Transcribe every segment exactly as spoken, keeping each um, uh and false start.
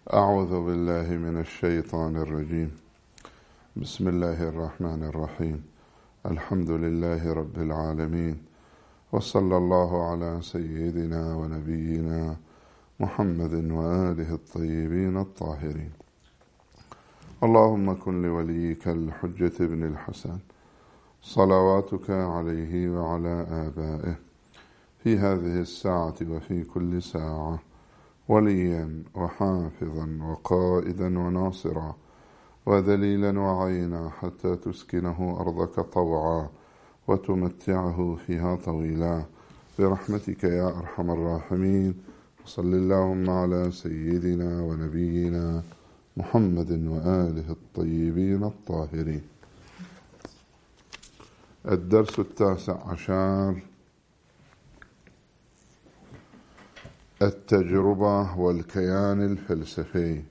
أعوذ بالله من الشيطان الرجيم. بسم الله الرحمن الرحيم. الحمد لله رب العالمين، وصلى الله على سيدنا ونبينا محمد وآله الطيبين الطاهرين. اللهم كن لوليك الحجة بن الحسن صلواتك عليه وعلى آبائه في هذه الساعة وفي كل ساعة وليا وحافظا وقائدا وناصرا وذليلا وعينا، حتى تسكنه أرضك طوعا وتمتعه فيها طويلا برحمتك يا أرحم الراحمين. وصل اللهم على سيدنا ونبينا محمد وآله الطيبين الطاهرين. الدرس التاسع عشر: التجربة والكيان الفلسفي.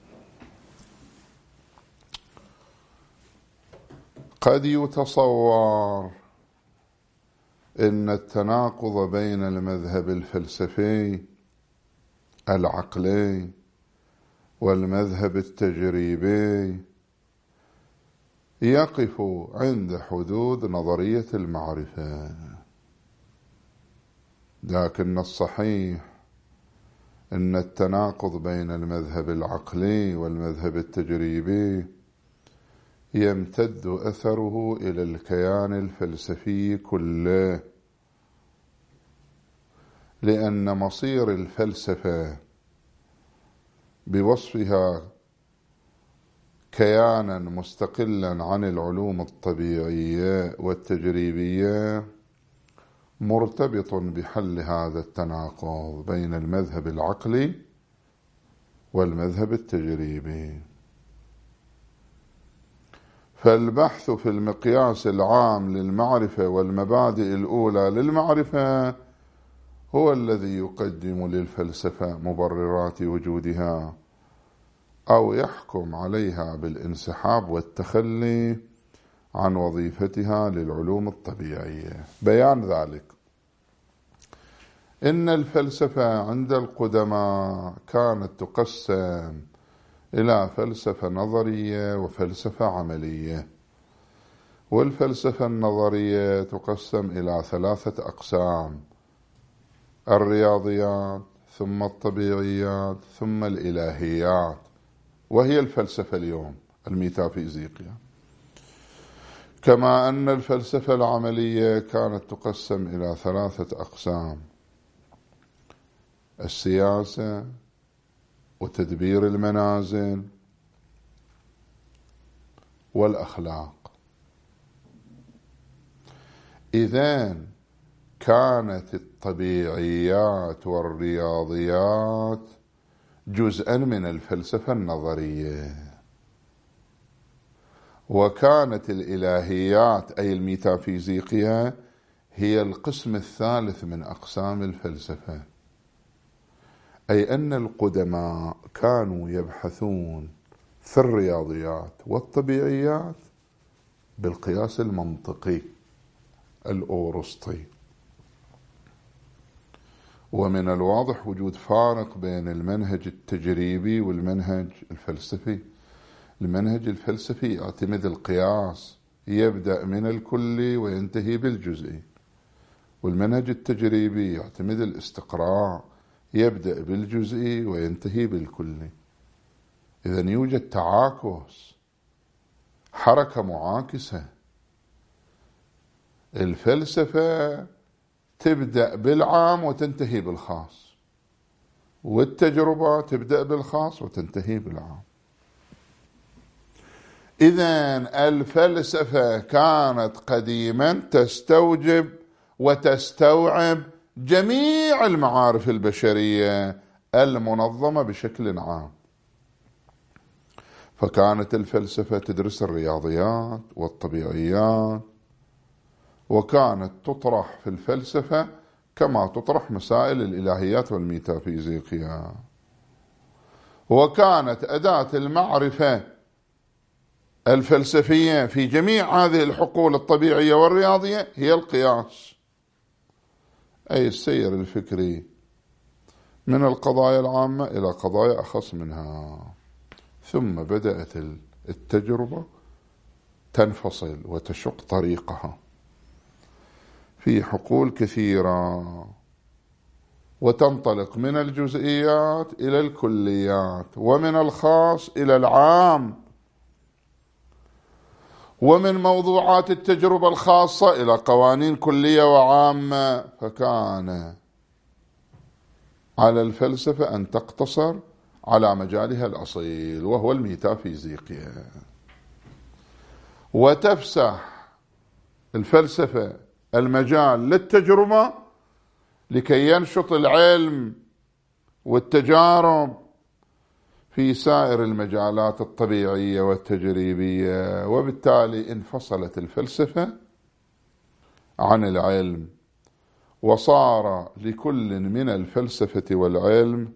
قد يتصور أن التناقض بين المذهب الفلسفي العقلي والمذهب التجريبي يقف عند حدود نظرية المعرفة، لكن الصحيح أن التناقض بين المذهب العقلي والمذهب التجريبي يمتد أثره إلى الكيان الفلسفي كله، لأن مصير الفلسفة بوصفها كيانا مستقلا عن العلوم الطبيعية والتجريبية مرتبط بحل هذا التناقض بين المذهب العقلي والمذهب التجريبي. فالبحث في المقياس العام للمعرفة والمبادئ الأولى للمعرفة هو الذي يقدم للفلسفة مبررات وجودها أو يحكم عليها بالانسحاب والتخلي عن وظيفتها للعلوم الطبيعية. بيان ذلك إن الفلسفة عند القدماء كانت تقسم إلى فلسفة نظرية وفلسفة عملية، والفلسفة النظرية تقسم إلى ثلاثة أقسام: الرياضيات ثم الطبيعيات ثم الإلهيات، وهي الفلسفة اليوم الميتافيزيقية. كما أن الفلسفة العملية كانت تقسم إلى ثلاثة أقسام: السياسة وتدبير المنازل والأخلاق. إذن كانت الطبيعيات والرياضيات جزءا من الفلسفة النظرية، وكانت الإلهيات أي الميتافيزيقية هي القسم الثالث من أقسام الفلسفة. أي أن القدماء كانوا يبحثون في الرياضيات والطبيعيات بالقياس المنطقي الأورسطي. ومن الواضح وجود فارق بين المنهج التجريبي والمنهج الفلسفي. المنهج الفلسفي يعتمد القياس، يبدأ من الكلي وينتهي بالجزئي، والمنهج التجريبي يعتمد الاستقراء، يبدأ بالجزئي وينتهي بالكلي. إذن يوجد تعاكس، حركة معاكسة. الفلسفة تبدأ بالعام وتنتهي بالخاص، والتجربة تبدأ بالخاص وتنتهي بالعام. إذن الفلسفة كانت قديما تستوجب وتستوعب جميع المعارف البشرية المنظمة بشكل عام، فكانت الفلسفة تدرس الرياضيات والطبيعيات، وكانت تطرح في الفلسفة كما تطرح مسائل الإلهيات والميتافيزيقيا، وكانت أداة المعرفة الفلسفية في جميع هذه الحقول الطبيعية والرياضية هي القياس، أي السير الفكري من القضايا العامة إلى قضايا أخص منها. ثم بدأت التجربة تنفصل وتشق طريقها في حقول كثيرة، وتنطلق من الجزئيات إلى الكليات، ومن الخاص إلى العام، ومن موضوعات التجربة الخاصة إلى قوانين كلية وعامة. فكان على الفلسفة أن تقتصر على مجالها الأصيل وهو الميتافيزيقيا، وتفسح الفلسفة المجال للتجربة لكي ينشط العلم والتجارب في سائر المجالات الطبيعية والتجريبية. وبالتالي انفصلت الفلسفة عن العلم، وصار لكل من الفلسفة والعلم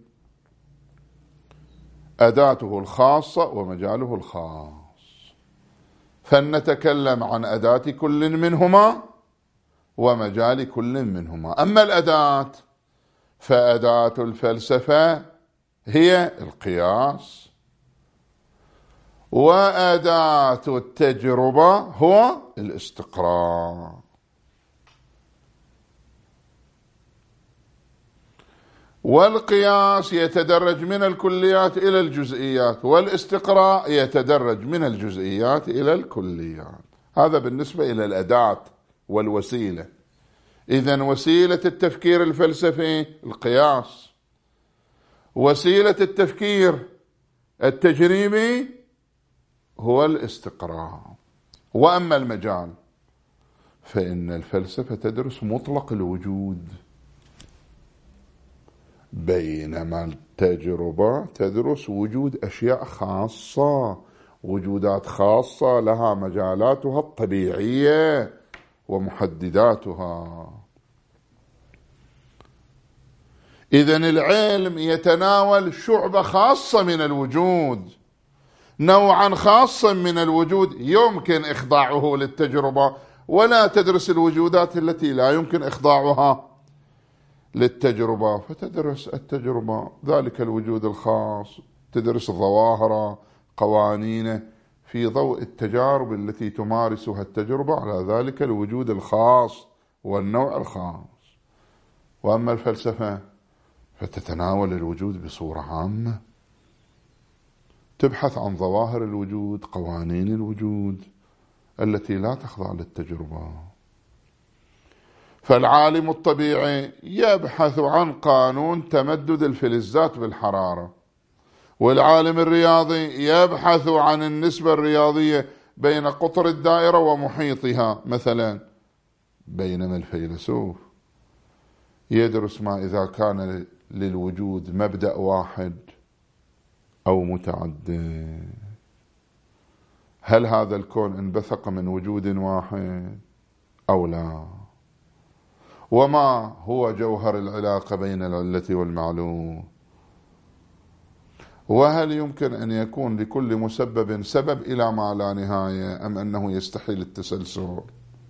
أداته الخاصة ومجاله الخاص، فلنتكلم عن أداة كل منهما ومجال كل منهما. أما الأداة فأداة الفلسفة هي القياس، وأداة التجربة هو الاستقراء. والقياس يتدرج من الكليات إلى الجزئيات، والاستقراء يتدرج من الجزئيات إلى الكليات. هذا بالنسبة إلى الأداة والوسيلة. إذن وسيلة التفكير الفلسفي القياس، وسيلة التفكير التجريبي هو الاستقراء. وأما المجال فإن الفلسفة تدرس مطلق الوجود، بينما التجربة تدرس وجود أشياء خاصة، وجودات خاصة لها مجالاتها الطبيعية ومحدداتها. إذن العلم يتناول شعبة خاصة من الوجود، نوعا خاصا من الوجود يمكن إخضاعه للتجربة، ولا تدرس الوجودات التي لا يمكن إخضاعها للتجربة. فتدرس التجربة ذلك الوجود الخاص، تدرس ظواهر قوانين في ضوء التجارب التي تمارسها التجربة على ذلك الوجود الخاص والنوع الخاص. وأما الفلسفة فتتناول الوجود بصورة عامة، تبحث عن ظواهر الوجود، قوانين الوجود التي لا تخضع للتجربة. فالعالم الطبيعي يبحث عن قانون تمدد الفلزات بالحرارة، والعالم الرياضي يبحث عن النسبة الرياضية بين قطر الدائرة ومحيطها مثلا. بينما الفيلسوف يدرس ما إذا كان للوجود مبدأ واحد أو متعدد، هل هذا الكون انبثق من وجود واحد أو لا، وما هو جوهر العلاقة بين العلة والمعلوم، وهل يمكن أن يكون لكل مسبب سبب إلى ما لا نهاية أم أنه يستحيل التسلسل،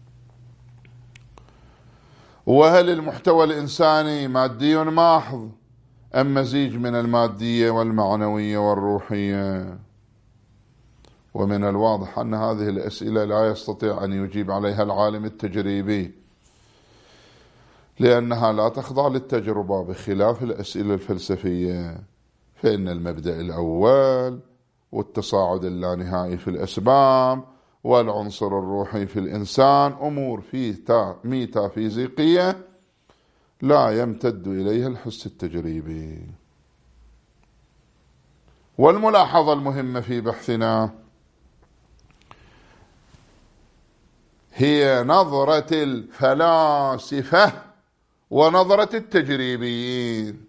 وهل المحتوى الإنساني مادي محض أم مزيج من المادية والمعنوية والروحية. ومن الواضح أن هذه الأسئلة لا يستطيع أن يجيب عليها العالم التجريبي، لأنها لا تخضع للتجربة، بخلاف الأسئلة الفلسفية فإن المبدأ الأول والتصاعد اللانهائي في الأسباب والعنصر الروحي في الإنسان أمور فيه ميتافيزيقية لا يمتد إليها الحس التجريبي. والملاحظة المهمة في بحثنا هي نظرة الفلاسفة ونظرة التجريبيين.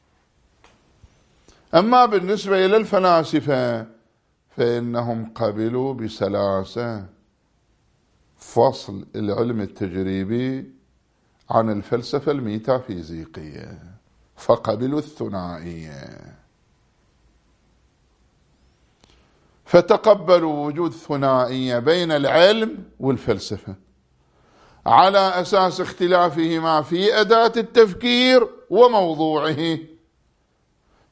أما بالنسبة إلى الفلاسفة فإنهم قبلوا بسلاسة فصل العلم التجريبي عن الفلسفة الميتافيزيقية، فقبلوا الثنائية، فتقبلوا وجود ثنائية بين العلم والفلسفة على أساس اختلافهما في أداة التفكير وموضوعه.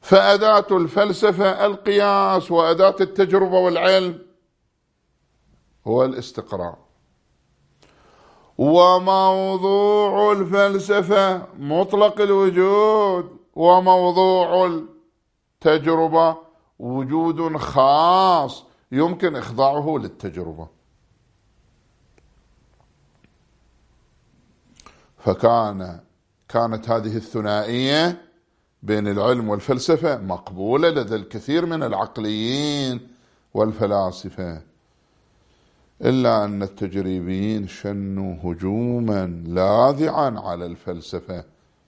فأداة الفلسفة القياس، وأداة التجربة والعلم هو الاستقراء. وموضوع الفلسفة مطلق الوجود، وموضوع التجربة وجود خاص يمكن إخضاعه للتجربة. فكان كانت هذه الثنائية بين العلم والفلسفة مقبولة لدى الكثير من العقليين والفلاسفة، إلا أن التجريبيين شنوا هجوما لاذعا على الفلسفة،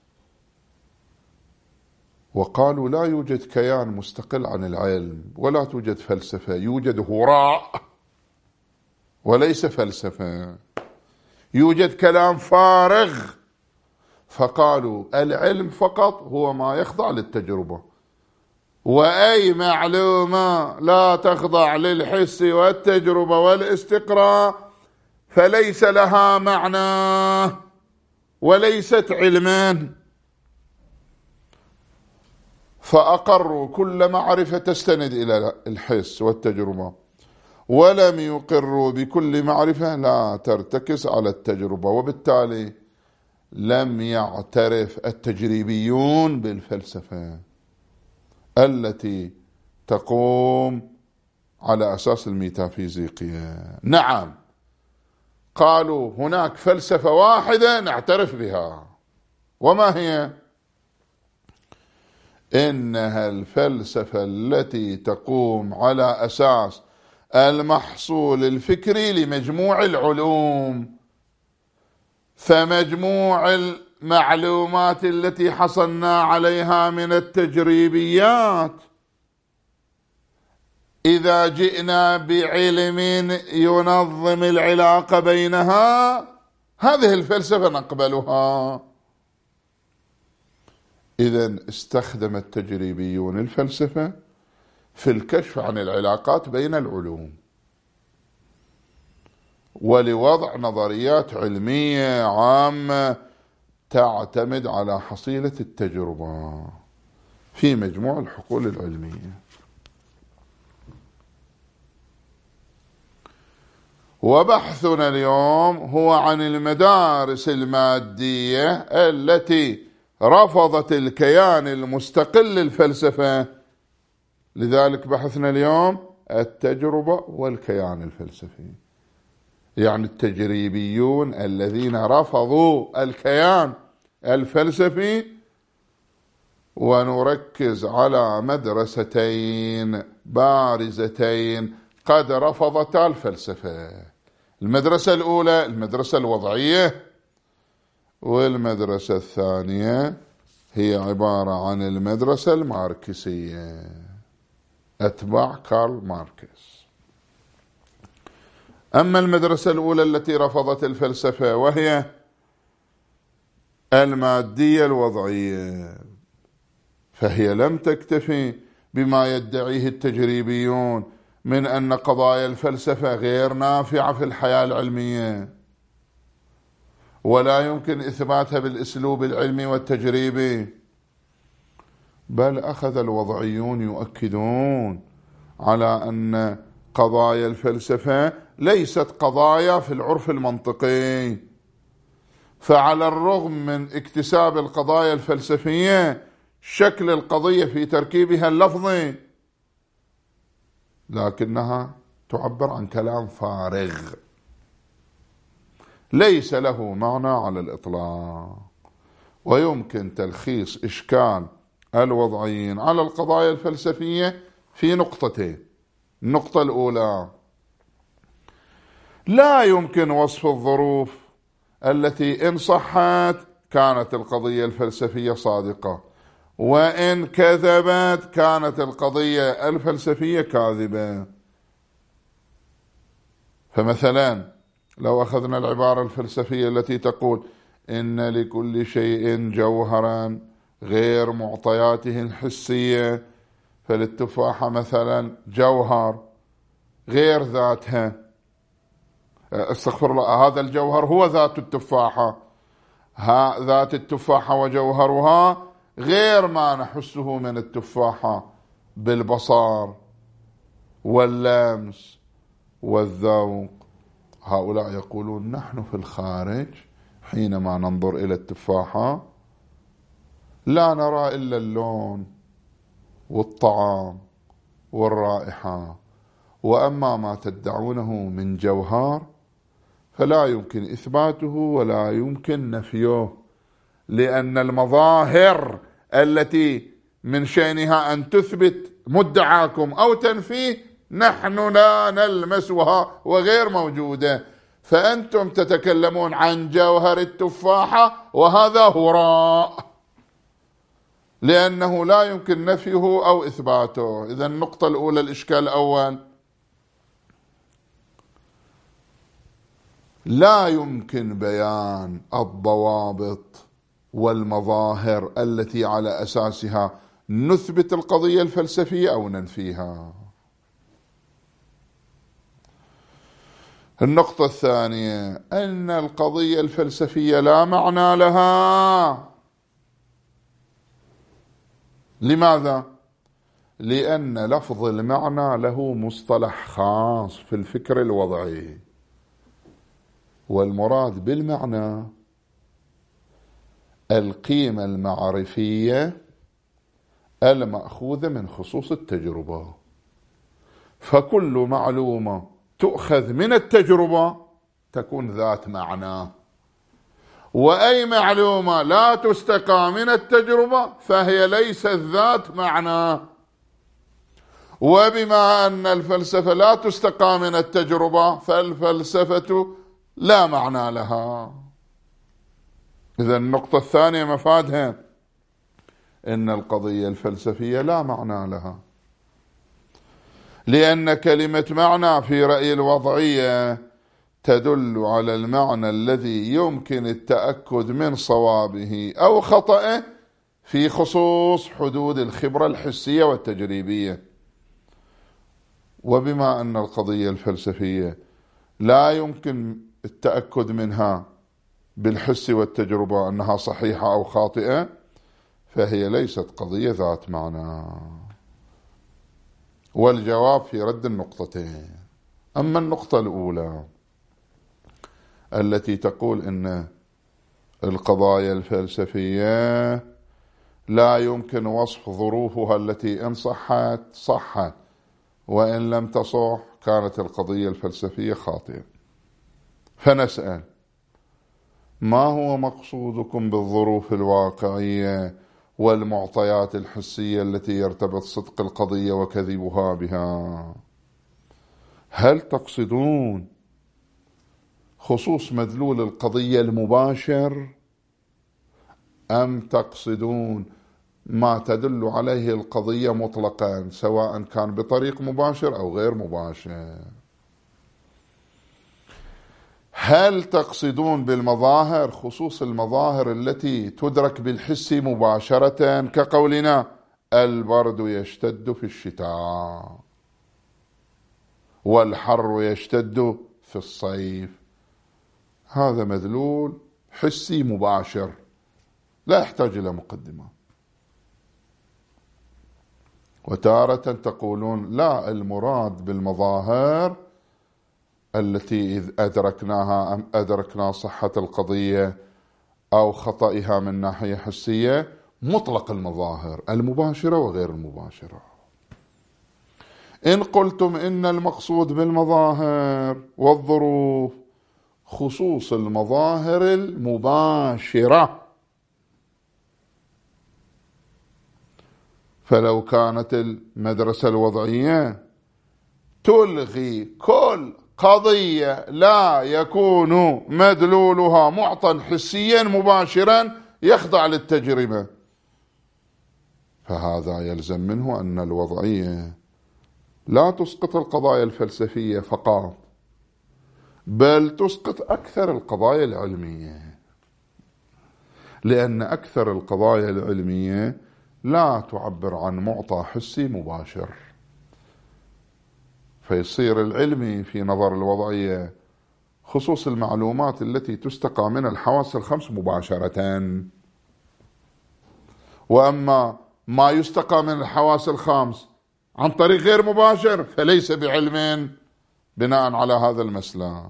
وقالوا لا يوجد كيان مستقل عن العلم، ولا توجد فلسفة، يوجد هراء وليس فلسفة، يوجد كلام فارغ. فقالوا العلم فقط هو ما يخضع للتجربة، وأي معلومة لا تخضع للحس والتجربة والاستقراء فليس لها معنى وليست علما. فأقروا كل معرفة تستند إلى الحس والتجربة، ولم يقروا بكل معرفة لا ترتكز على التجربة، وبالتالي لم يعترف التجريبيون بالفلسفة التي تقوم على أساس الميتافيزيقية. نعم، قالوا هناك فلسفة واحدة نعترف بها، وما هي؟ إنها الفلسفة التي تقوم على أساس المحصول الفكري لمجموع العلوم. فمجموع المعلومات التي حصلنا عليها من التجريبيات، إذا جئنا بعلم ينظم العلاقة بينها، هذه الفلسفة نقبلها. إذن استخدم التجريبيون الفلسفة في الكشف عن العلاقات بين العلوم، ولوضع نظريات علمية عامة تعتمد على حصيلة التجربة في مجموع الحقول العلمية. وبحثنا اليوم هو عن المدارس المادية التي رفضت الكيان المستقل للفلسفة. لذلك بحثنا اليوم التجربة والكيان الفلسفي، يعني التجريبيون الذين رفضوا الكيان الفلسفي. ونركز على مدرستين بارزتين قد رفضتا الفلسفة. المدرسة الأولى المدرسة الوضعية، والمدرسة الثانية هي عبارة عن المدرسة الماركسية، أتباع كارل ماركس. أما المدرسة الأولى التي رفضت الفلسفة وهي المادية الوضعية، فهي لم تكتفي بما يدعيه التجريبيون من أن قضايا الفلسفة غير نافعة في الحياة العلمية، ولا يمكن إثباتها بالأسلوب العلمي والتجريبي، بل أخذ الوضعيون يؤكدون على أن قضايا الفلسفة ليست قضايا في العرف المنطقي. فعلى الرغم من اكتساب القضايا الفلسفية شكل القضية في تركيبها اللفظي، لكنها تعبر عن كلام فارغ ليس له معنى على الإطلاق. ويمكن تلخيص إشكال الوضعيين على القضايا الفلسفية في نقطتين. النقطة الأولى، لا يمكن وصف الظروف التي إن صحت كانت القضية الفلسفية صادقة، وإن كذبت كانت القضية الفلسفية كاذبة. فمثلا لو أخذنا العبارة الفلسفية التي تقول إن لكل شيء جوهرا غير معطياته الحسية، فللتفاحة مثلا جوهر غير ذاتها، استغفر الله، هذا الجوهر هو ذات التفاحة، ها ذات التفاحة وجوهرها غير ما نحسه من التفاحة بالبصر واللمس والذوق. هؤلاء يقولون نحن في الخارج حينما ننظر إلى التفاحة لا نرى إلا اللون والطعام والرائحة، وأما ما تدعونه من جوهر فلا يمكن إثباته ولا يمكن نفيه، لأن المظاهر التي من شأنها أن تثبت مدعاكم أو تنفيه نحن لا نلمسها وغير موجودة، فأنتم تتكلمون عن جوهر التفاحة وهذا هراء، لأنه لا يمكن نفيه أو إثباته. إذا النقطة الأولى الإشكال الأول، لا يمكن بيان الضوابط والمظاهر التي على أساسها نثبت القضية الفلسفية أو ننفيها. النقطة الثانية أن القضية الفلسفية لا معنى لها. لماذا؟ لأن لفظ المعنى له مصطلح خاص في الفكر الوضعي، والمراد بالمعنى القيمة المعرفية المأخوذة من خصوص التجربة، فكل معلومة تؤخذ من التجربة تكون ذات معنى، وأي معلومة لا تستقى من التجربة فهي ليست ذات معنى. وبما أن الفلسفة لا تستقى من التجربة فالفلسفة لا معنى لها. إذا النقطة الثانية مفادها إن القضية الفلسفية لا معنى لها، لأن كلمة معنى في رأي الوضعية تدل على المعنى الذي يمكن التأكد من صوابه أو خطأه في خصوص حدود الخبرة الحسية والتجريبية. وبما أن القضية الفلسفية لا يمكن التأكد منها بالحس والتجربة أنها صحيحة أو خاطئة فهي ليست قضية ذات معنى. والجواب في رد النقطتين. أما النقطة الأولى التي تقول إن القضايا الفلسفية لا يمكن وصف ظروفها التي إن صحت صحت وإن لم تصح كانت القضية الفلسفية خاطئة، فنسأل ما هو مقصودكم بالظروف الواقعية والمعطيات الحسية التي يرتبط صدق القضية وكذبها بها؟ هل تقصدون خصوص مدلول القضية المباشر أم تقصدون ما تدل عليه القضية مطلقا سواء كان بطريق مباشر أو غير مباشر؟ هل تقصدون بالمظاهر خصوص المظاهر التي تدرك بالحس مباشرة كقولنا البرد يشتد في الشتاء والحر يشتد في الصيف؟ هذا مدلول حسي مباشر لا يحتاج إلى مقدمة. وتارة تقولون لا، المراد بالمظاهر التي إذ أدركناها أم أدركنا صحة القضية أو خطئها من ناحية حسية مطلق المظاهر المباشرة وغير المباشرة. إن قلتم إن المقصود بالمظاهر والظروف خصوص المظاهر المباشرة، فلو كانت المدرسة الوضعية تلغي كل قضية لا يكون مدلولها معطى حسيا مباشرا يخضع للتجربة، فهذا يلزم منه أن الوضعية لا تسقط القضايا الفلسفية فقط، بل تسقط أكثر القضايا العلمية، لأن أكثر القضايا العلمية لا تعبر عن معطى حسي مباشر، فيصير العلمي في نظر الوضعية خصوص المعلومات التي تستقى من الحواس الخمس مباشرة. وأما ما يستقى من الحواس الخمس عن طريق غير مباشر فليس بعلم بناء على هذا المسلك.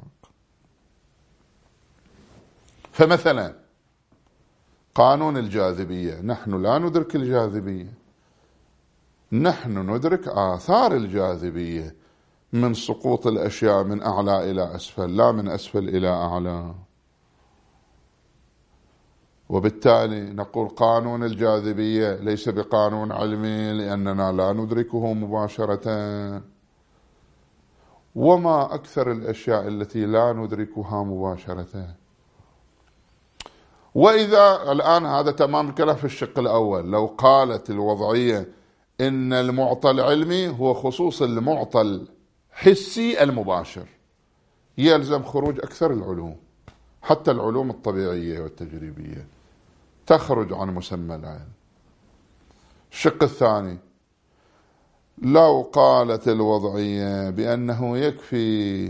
فمثلا قانون الجاذبية، نحن لا ندرك الجاذبية، نحن ندرك آثار الجاذبية من سقوط الأشياء من أعلى إلى أسفل، لا من أسفل إلى أعلى. وبالتالي نقول قانون الجاذبية ليس بقانون علمي لأننا لا ندركه مباشرة. وما أكثر الأشياء التي لا ندركها مباشرة. وإذا الآن هذا تمام الكلام في الشق الأول، لو قالت الوضعية إن المعطى العلمي هو خصوص المعطى الحسي المباشر، يلزم خروج أكثر العلوم، حتى العلوم الطبيعية والتجريبية تخرج عن مسمى العلم. الشق الثاني، لو قالت الوضعية بأنه يكفي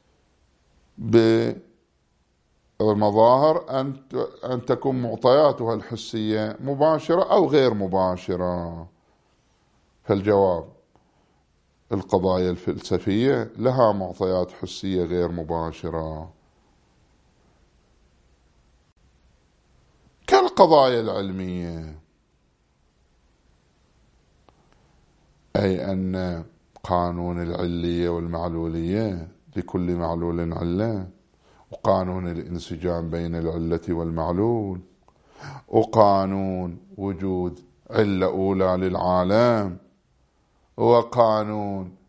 بالمظاهر أن أن تكون معطياتها الحسية مباشرة أو غير مباشرة، فالجواب القضايا الفلسفية لها معطيات حسية غير مباشرة كالقضايا العلمية، أي أن قانون العلية والمعلولية لكل معلول علة، وقانون الانسجام بين العلة والمعلول، وقانون وجود علة أولى للعالم، وقانون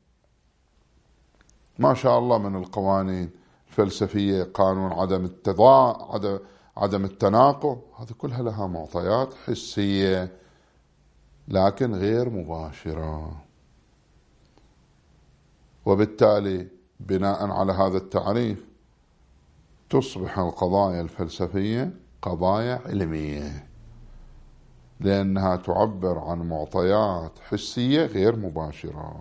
ما شاء الله من القوانين الفلسفية قانون عدم التضاد، عدم عدم التناقض، هذه كلها لها معطيات حسية لكن غير مباشرة. وبالتالي بناء على هذا التعريف تصبح القضايا الفلسفية قضايا علمية، لأنها تعبر عن معطيات حسية غير مباشرة.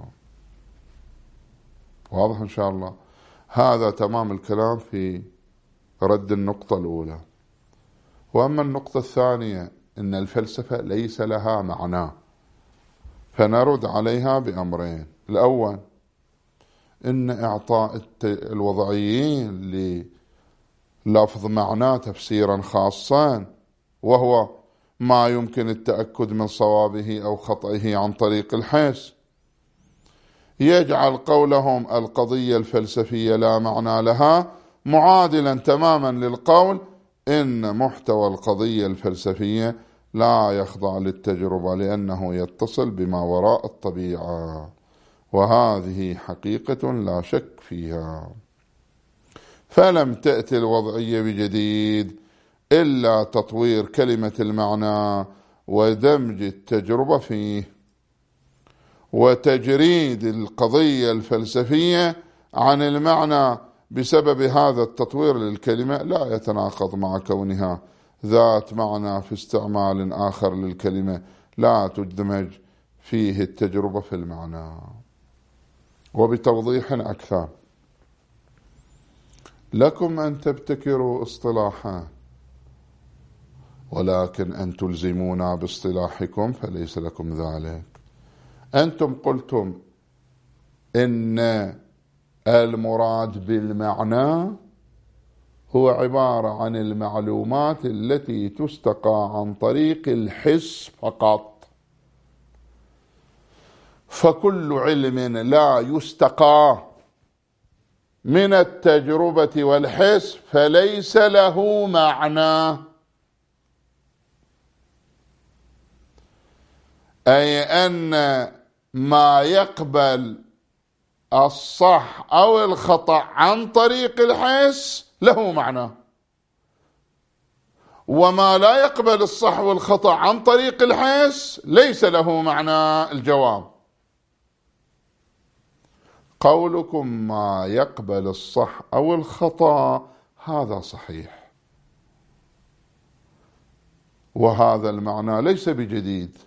واضح إن شاء الله؟ هذا تمام الكلام في رد النقطة الأولى. وأما النقطة الثانية إن الفلسفة ليس لها معنى، فنرد عليها بأمرين. الأول، إن إعطاء الوضعيين للفظ معنى تفسيرا خاصا، وهو ما يمكن التأكد من صوابه أو خطئه عن طريق الحس، يجعل قولهم القضية الفلسفية لا معنى لها معادلا تماما للقول إن محتوى القضية الفلسفية لا يخضع للتجربة لأنه يتصل بما وراء الطبيعة، وهذه حقيقة لا شك فيها. فلم تأتي الوضعية بجديد إلا تطوير كلمة المعنى ودمج التجربة فيه، وتجريد القضية الفلسفية عن المعنى بسبب هذا التطوير للكلمة لا يتناقض مع كونها ذات معنى في استعمال آخر للكلمة لا تدمج فيه التجربة في المعنى. وبتوضيح أكثر، لكم أن تبتكروا اصطلاحا، ولكن أن تلزمونا باصطلاحكم فليس لكم ذلك. أنتم قلتم إن المراد بالمعنى هو عبارة عن المعلومات التي تستقى عن طريق الحس فقط، فكل علم لا يستقى من التجربة والحس فليس له معنى، أي أن ما يقبل الصح أو الخطأ عن طريق الحس له معنى، وما لا يقبل الصح والخطأ عن طريق الحس ليس له معنى. الجواب، قولكم ما يقبل الصح أو الخطأ هذا صحيح، وهذا المعنى ليس بجديد،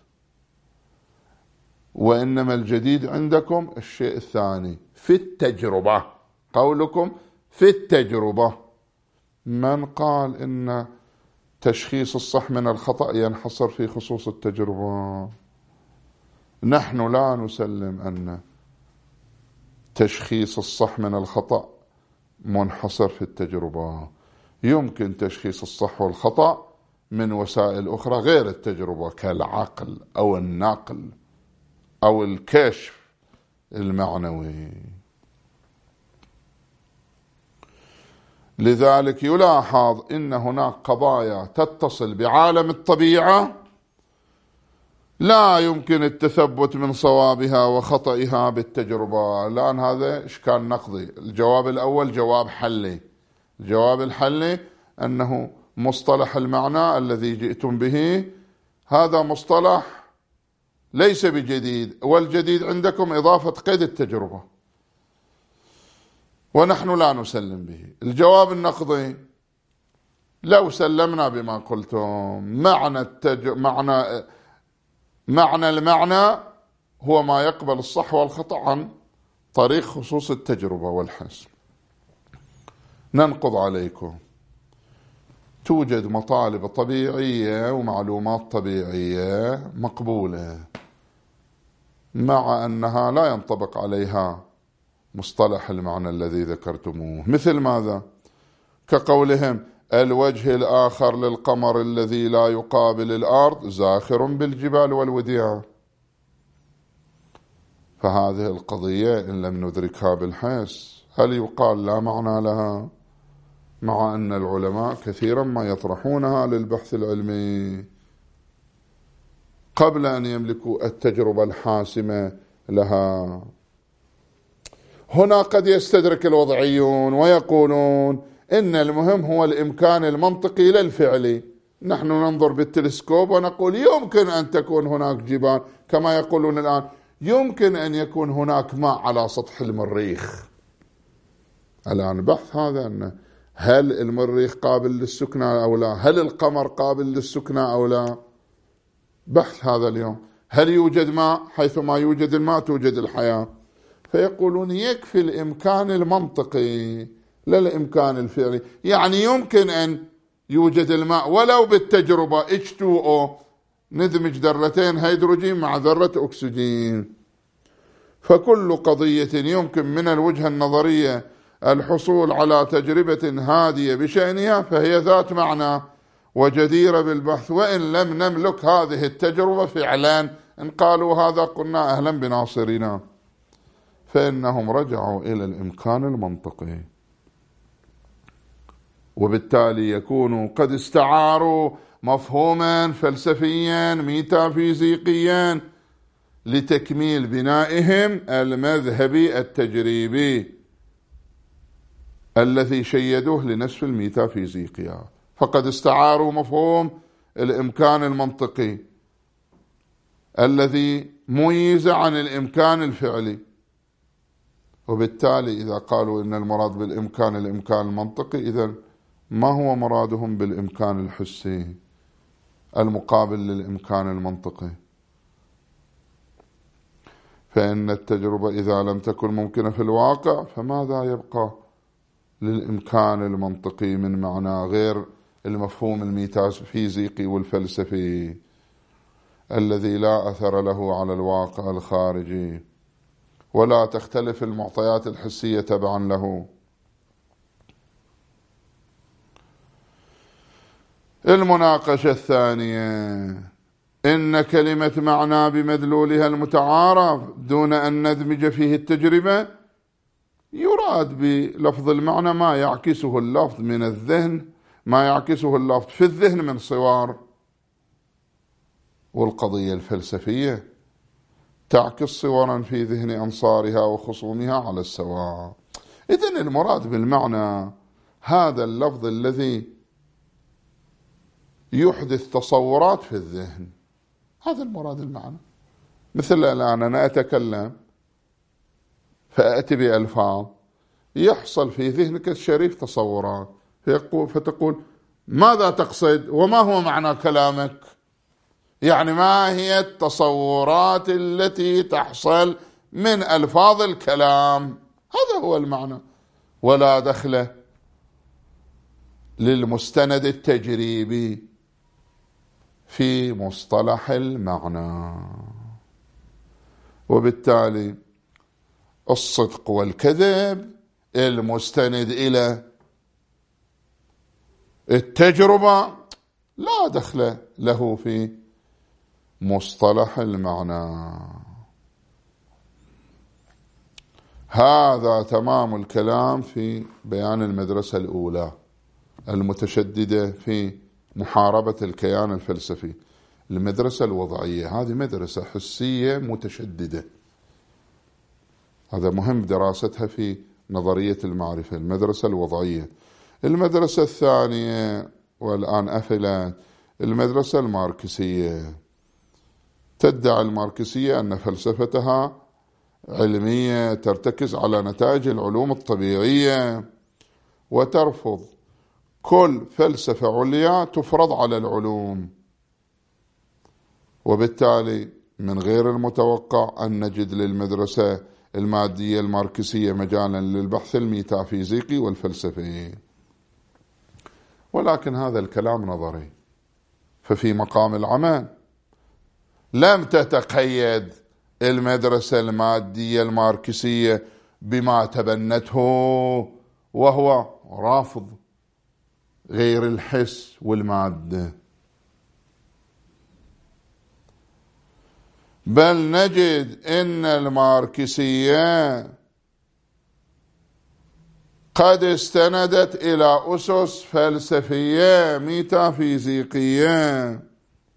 وإنما الجديد عندكم الشيء الثاني في التجربة. قولكم في التجربة، من قال إن تشخيص الصح من الخطأ ينحصر في خصوص التجربة. نحن لا نسلم أن تشخيص الصح من الخطأ منحصر في التجربة. يمكن تشخيص الصح والخطأ من وسائل أخرى غير التجربة، كالعقل أو النقل أو الكشف المعنوي. لذلك يلاحظ إن هناك قضايا تتصل بعالم الطبيعة لا يمكن التثبت من صوابها وخطئها بالتجربة. الآن هذا إشكال نقضي. الجواب الأول جواب حلي. الجواب الحلي أنه مصطلح المعنى الذي جئتم به هذا مصطلح ليس بجديد، والجديد عندكم إضافة قيد التجربة، ونحن لا نسلم به. الجواب النقضي: لو سلمنا بما قلتم، معنى التج... معنى معنى المعنى هو ما يقبل الصح والخطأ عن طريق خصوص التجربة والحس. ننقض عليكم: توجد مطالب طبيعية ومعلومات طبيعية مقبولة، مع أنها لا ينطبق عليها مصطلح المعنى الذي ذكرتموه. مثل ماذا؟ كقولهم: الوجه الآخر للقمر الذي لا يقابل الأرض زاخر بالجبال والوديان. فهذه القضية إن لم ندركها بالحس هل يقال لا معنى لها؟ مع أن العلماء كثيرا ما يطرحونها للبحث العلمي قبل أن يملكوا التجربة الحاسمة لها. هنا قد يستدرك الوضعيون ويقولون إن المهم هو الإمكان المنطقي للفعل. نحن ننظر بالتلسكوب ونقول يمكن أن تكون هناك جبال، كما يقولون الآن يمكن أن يكون هناك ماء على سطح المريخ. الآن بحث هذا أن هل المريخ قابل للسكنى أو لا، هل القمر قابل للسكنى أو لا، بحث هذا اليوم. هل يوجد ماء؟ حيثما يوجد الماء توجد الحياة. فيقولون يكفي الإمكان المنطقي لا الإمكان الفعلي. يعني يمكن أن يوجد الماء ولو بالتجربة إتش تو أو، ندمج ذرتين هيدروجين مع ذرة أكسجين. فكل قضية يمكن من الوجهة النظرية الحصول على تجربة هادية بشأنها فهي ذات معنى وجديرة بالبحث، وإن لم نملك هذه التجربة فعلا. إن قالوا هذا قلنا أهلا بناصرنا، فإنهم رجعوا إلى الإمكان المنطقي، وبالتالي يكونوا قد استعاروا مفهوما فلسفيا ميتافيزيقيا لتكميل بنائهم المذهبي التجريبي الذي شيدوه لنسف الميتافيزيقيا. فقد استعاروا مفهوم الإمكان المنطقي الذي ميز عن الإمكان الفعلي، وبالتالي إذا قالوا إن المراد بالإمكان الإمكان المنطقي، إذن ما هو مرادهم بالإمكان الحسي المقابل للإمكان المنطقي؟ فإن التجربة إذا لم تكن ممكنة في الواقع فماذا يبقى للإمكان المنطقي من معنى غير المفهوم الميتافيزيقي والفلسفي الذي لا أثر له على الواقع الخارجي ولا تختلف المعطيات الحسية تبعا له. المناقشة الثانية: إن كلمة معنى بمدلولها المتعارف دون أن ندمج فيه التجربة، يراد بلفظ المعنى ما يعكسه اللفظ من الذهن، ما يعكسه اللفظ في الذهن من صور. والقضية الفلسفية تعكس صورا في ذهن أنصارها وخصومها على السواء. إذن المراد بالمعنى هذا اللفظ الذي يحدث تصورات في الذهن، هذا المراد المعنى. مثل الآن أنا أتكلم فأتي بألفاظ، يحصل في ذهنك الشريف تصورات، فتقول ماذا تقصد وما هو معنى كلامك؟ يعني ما هي التصورات التي تحصل من ألفاظ الكلام؟ هذا هو المعنى. ولا دخل للمستند التجريبي في مصطلح المعنى. وبالتالي الصدق والكذب المستند إلى التجربة لا دخل له في مصطلح المعنى. هذا تمام الكلام في بيان المدرسة الأولى المتشددة في محاربة الكيان الفلسفي. المدرسة الوضعية هذه مدرسة حسية متشددة، هذا مهم دراستها في نظرية المعرفة. المدرسة الوضعية. المدرسة الثانية والآن أفلت المدرسة الماركسية. تدعي الماركسية أن فلسفتها علمية ترتكز على نتائج العلوم الطبيعية، وترفض كل فلسفة عليا تفرض على العلوم. وبالتالي من غير المتوقع أن نجد للمدرسة المادية الماركسية مجالا للبحث الميتافيزيقي والفلسفي. ولكن هذا الكلام نظري، ففي مقام العمل لم تتقيد المدرسة المادية الماركسية بما تبنته وهو رافض غير الحس والمادة، بل نجد أن الماركسية قد استندت إلى أسس فلسفية ميتافيزيقية.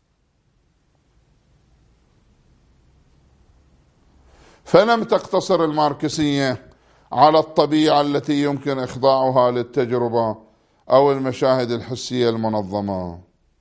فلم تقتصر الماركسية على الطبيعة التي يمكن إخضاعها للتجربة أو المشاهد الحسية المنظمة،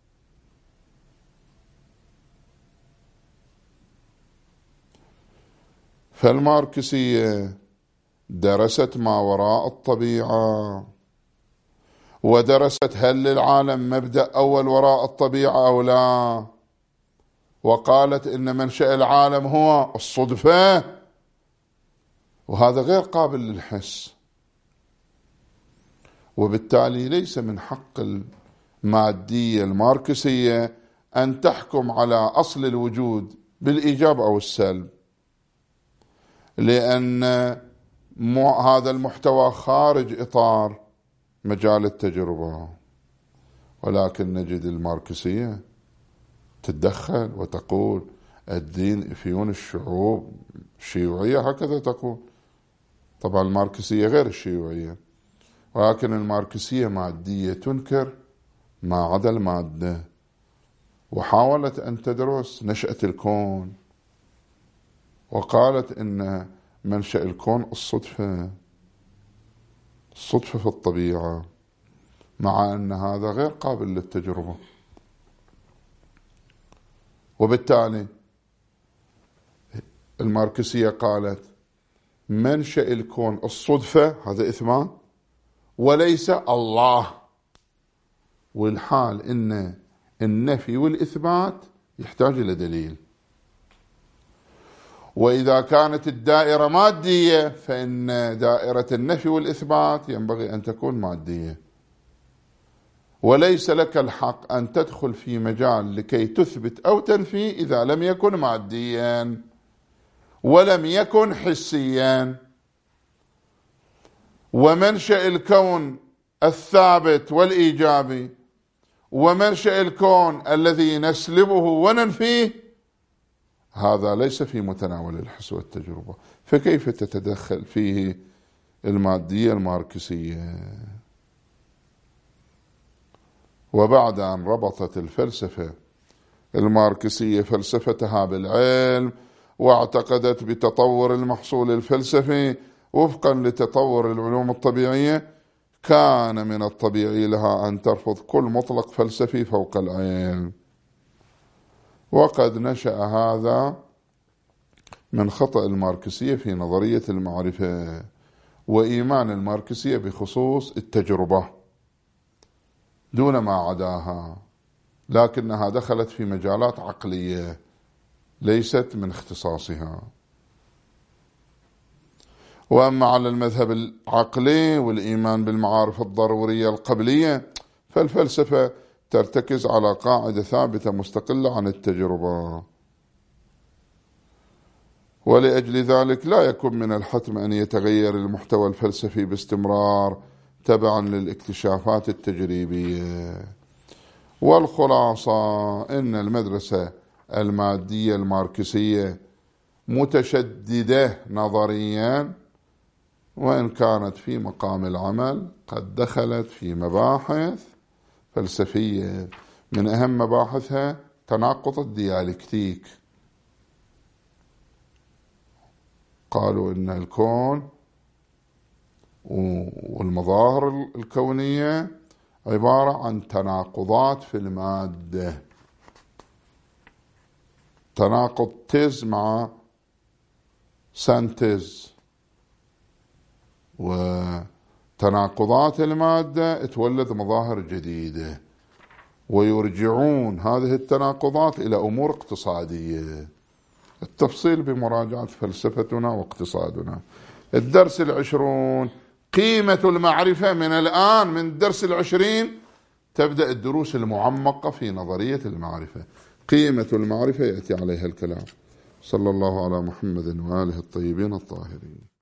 فالماركسية درست ما وراء الطبيعة، ودرست هل للعالم مبدأ أول وراء الطبيعة أو لا، وقالت إن منشأ العالم هو الصدفة، وهذا غير قابل للحس. وبالتالي ليس من حق المادية الماركسية أن تحكم على أصل الوجود بالإيجاب أو السلب، لأن هذا المحتوى خارج إطار مجال التجربة. ولكن نجد الماركسية تتدخل وتقول الدين إفيون الشعوب، الشيوعية هكذا تقول. طبعا الماركسية غير الشيوعية، ولكن الماركسية مادية تنكر ما عدا المادة، وحاولت أن تدرس نشأة الكون، وقالت إن منشأ الكون الصدفة، الصدفة في الطبيعة، مع أن هذا غير قابل للتجربة. وبالتالي الماركسية قالت منشأ الكون الصدفة، هذا إثبات، وليس الله. والحال إن النفي والإثبات يحتاج إلى دليل. وإذا كانت الدائرة مادية فإن دائرة النفي والإثبات ينبغي أن تكون مادية، وليس لك الحق أن تدخل في مجال لكي تثبت أو تنفي إذا لم يكن ماديا ولم يكن حسيا. ومنشأ الكون الثابت والإيجابي ومنشأ الكون الذي نسلبه وننفيه هذا ليس في متناول الحس والتجربة، فكيف تتدخل فيه المادية الماركسية؟ وبعد أن ربطت الفلسفة الماركسية فلسفتها بالعلم، واعتقدت بتطور المحصول الفلسفي وفقا لتطور العلوم الطبيعية، كان من الطبيعي لها أن ترفض كل مطلق فلسفي فوق العلم. وقد نشأ هذا من خطأ الماركسية في نظرية المعرفة وإيمان الماركسية بخصوص التجربة دون ما عداها، لكنها دخلت في مجالات عقلية ليست من اختصاصها. وأما على المذهب العقلي والإيمان بالمعارف الضرورية القبلية، فالفلسفة ترتكز على قاعدة ثابتة مستقلة عن التجربة، ولأجل ذلك لا يكون من الحتم أن يتغير المحتوى الفلسفي باستمرار تبعا للاكتشافات التجريبية. والخلاصة إن المدرسة المادية الماركسية متشددة نظريا، وإن كانت في مقام العمل قد دخلت في مباحث فلسفية، من أهم مباحثها تناقض الديالكتيك. قالوا إن الكون والمظاهر الكونية عبارة عن تناقضات في المادة، تناقض تز مع سنتز، وتناقضات المادة تولد مظاهر جديدة، ويرجعون هذه التناقضات إلى أمور اقتصادية. التفصيل بمراجعة فلسفتنا واقتصادنا. الدرس العشرون قيمة المعرفة. من الآن من الدرس العشرين تبدأ الدروس المعمقة في نظرية المعرفة. قيمة المعرفة يأتي عليها الكلام. صلى الله على محمد وآله الطيبين الطاهرين.